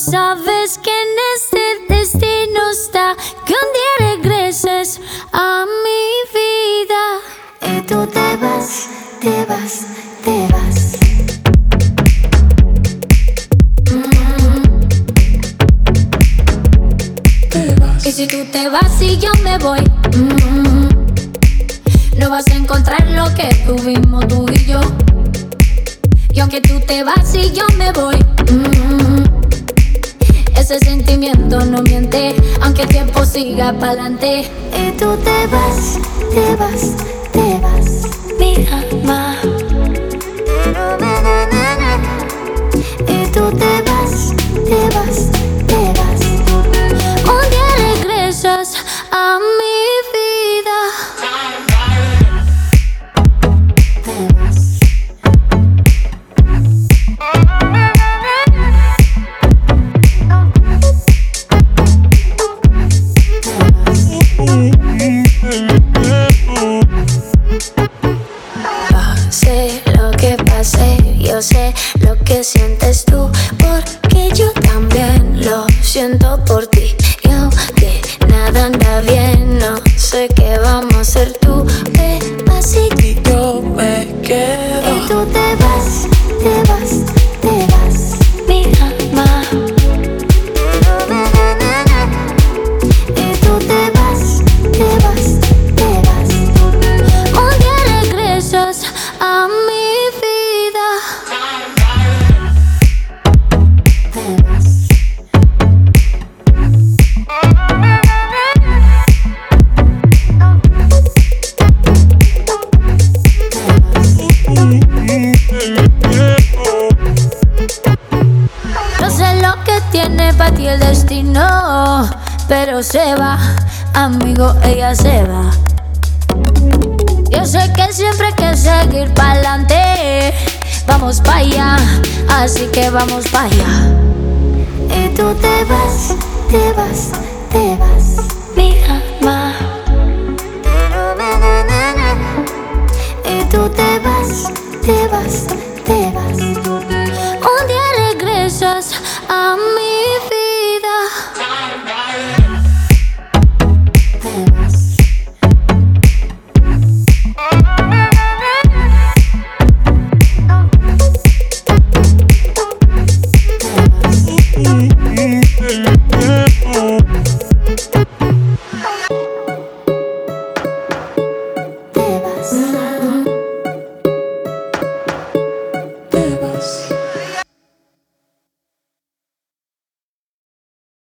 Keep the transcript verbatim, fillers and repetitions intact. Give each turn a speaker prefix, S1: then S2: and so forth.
S1: sabes que en este destino está que un día regreses a mi vida.
S2: Y tú te vas, te vas, te vas.
S1: Y si tú te vas y yo me voy, mm-hmm, no vas a encontrar lo que tuvimos tú y yo. Y aunque tú te vas y yo me voy, mm-hmm, ese sentimiento no miente, aunque el tiempo siga pa'lante.
S2: Y tú te vas, te vas, te vas, mi alma. Y tú te vas, te vas, te vas.
S1: Un día regresas a mi vida.
S2: Te vas.
S1: Pase lo que pase, yo sé lo que sientes tú, porque yo también lo siento por ti. Y aunque nada anda bien, no sé qué vamos a hacer. Tú te vas y
S3: yo me quedo.
S2: Y tú te vas, te vas, te vas,
S1: mi alma.
S2: Y tú te vas, te vas, te vas.
S1: Un día regresas a mi vida.
S2: Te vas.
S1: No sé lo que tiene para ti el destino, pero se va, amigo, ella se va. Yo sé que siempre hay que seguir pa'lante. Vamos pa' allá, así que vamos pa' allá.
S2: Y tú te vas, te vas, te vas.